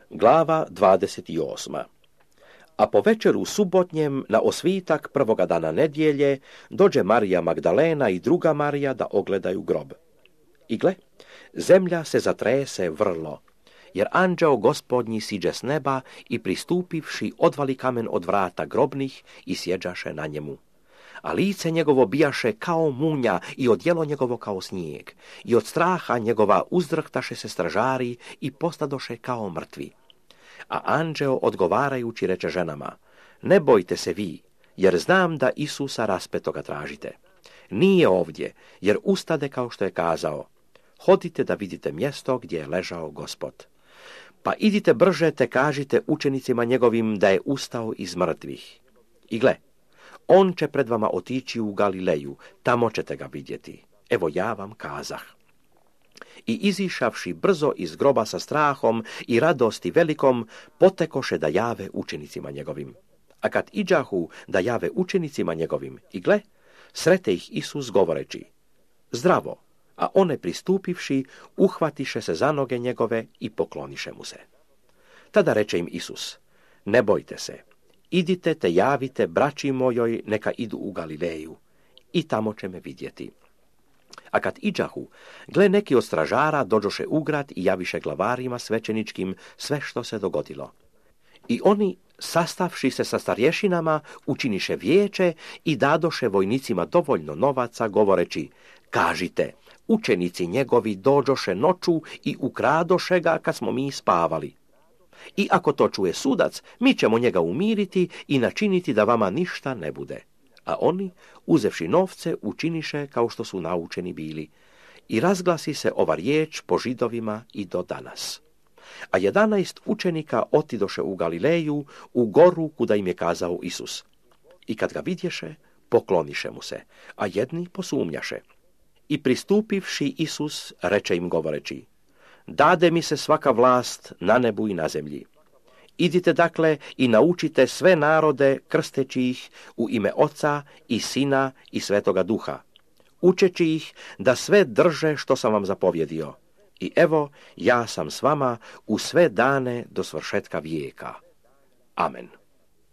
Glava 28. A po večeru subotnjem, na osvitak prvoga dana nedjelje, dođe Marija Magdalena i druga Marija da ogledaju grob. I gle, zemlja se zatrese vrlo, jer anđeo gospodnji siđe s neba i pristupivši odvali kamen od vrata grobnih i sjeđaše na njemu. A lice njegovo bijaše kao munja i odjelo njegovo kao snijeg. I od straha njegova uzdrhtaše se stražari i postadoše kao mrtvi. A anđeo odgovarajući reče ženama, ne bojte se vi, jer znam da Isusa raspetoga tražite. Nije ovdje, jer ustade kao što je kazao. Hodite da vidite mjesto gdje je ležao Gospod. Pa idite brže te kažite učenicima njegovim da je ustao iz mrtvih. I gle, on će pred vama otići u Galileju, tamo ćete ga vidjeti. Evo ja vam kazah. I izišavši brzo iz groba sa strahom i radosti velikom, potekoše da jave učenicima njegovim. A kad iđahu da jave učenicima njegovim, i gle, srete ih Isus govoreći, zdravo, a one pristupivši, uhvatiše se za noge njegove i pokloniše mu se. Tada reče im Isus, ne bojte se, idite te javite braći mojoj neka idu u Galileju i tamo će me vidjeti. A kad iđahu, gle neki od stražara dođoše u grad i javiše glavarima svećeničkim sve što se dogodilo. I oni, sastavši se sa starješinama, učiniše vijeće i dadoše vojnicima dovoljno novaca, govoreći, kažite, učenici njegovi dođoše noću i ukradoše ga kad smo mi spavali. I ako to čuje sudac, mi ćemo njega umiriti i načiniti da vama ništa ne bude. A oni, uzevši novce, učiniše kao što su naučeni bili. I razglasi se ova riječ po Židovima i do danas. A 11 učenika otidoše u Galileju, u goru kuda im je kazao Isus. I kad ga vidješe, pokloniše mu se, a jedni posumnjaše. I pristupivši Isus, reče im govoreći, dade mi se svaka vlast na nebu i na zemlji. Idite dakle i naučite sve narode, krsteći ih u ime Oca i Sina i Svetoga Duha, učeći ih da sve drže što sam vam zapovjedio. I evo, ja sam s vama u sve dane do svršetka vijeka. Amen.